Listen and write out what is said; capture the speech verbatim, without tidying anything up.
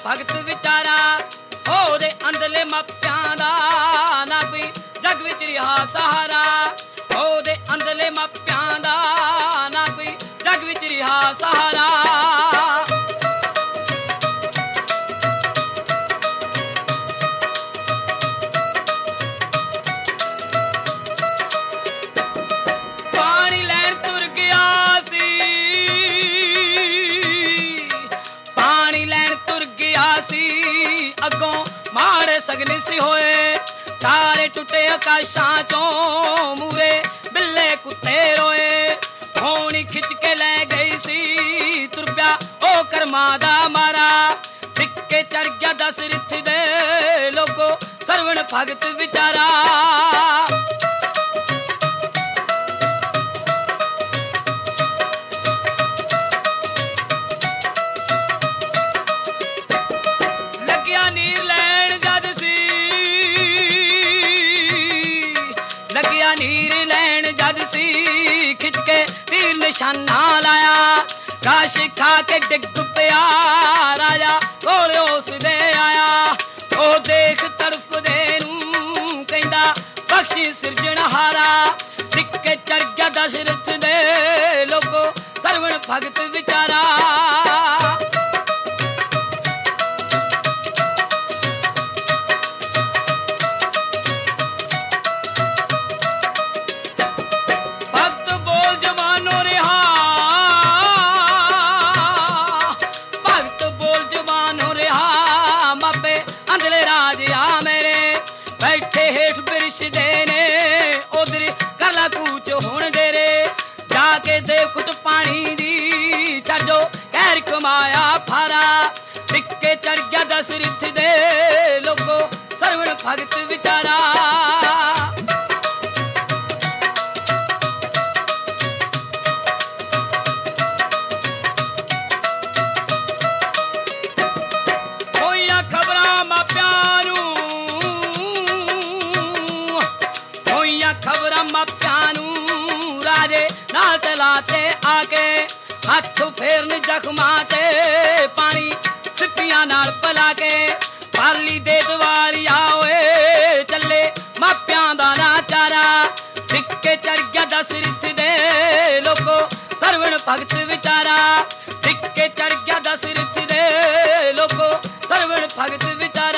भगत विचारा ओदे अंदरले मापियां दा ना कोई जग विच रिहा सहारा ओदे अंदरले मापियां दा ना कोई जग विच रिहा सहारा अगों माड़े सगने सी होए तारे टुटे आकाशां चों मूरे बिल्ले कुत्ते रोए होनी खिच के ले गई सी तुरप्या ओ कर्मा दा मारा टिक्के चढ़ गया दस रिथ दे लोगो सरवण भगत विचारा नीर लैन जद सी खिच के तीर निशाना लाया काश खा के डिग पिया राजा कोले उस दे आया ओ देख तरफ दे नूं कहंदा बख्शी सिरजणहारा टिक्के चढ़ गया दशरथ दे लोगो सरवण भगत विचारा बैठे हेठ बिरश देने उधर कला कूच हुण डेरे जाके देख तो पानी दी छो कैर कमाया फारा टिक्के चढ़ गया दस रिथ दे लोगो सरवण भगत विचारा राजे नाल चलाते आके हाथ फेरन जख्मा ते पानी सिपियां नाल पला के पाली दे दवारी आओए चले मापियां दा नाचारा टिक्के चढ़ गया दस रिथ दे लोगो सरवण भगत विचारा टिक्के चढ़ गया दस रिथ दे लोगो सरवण भगत विचारा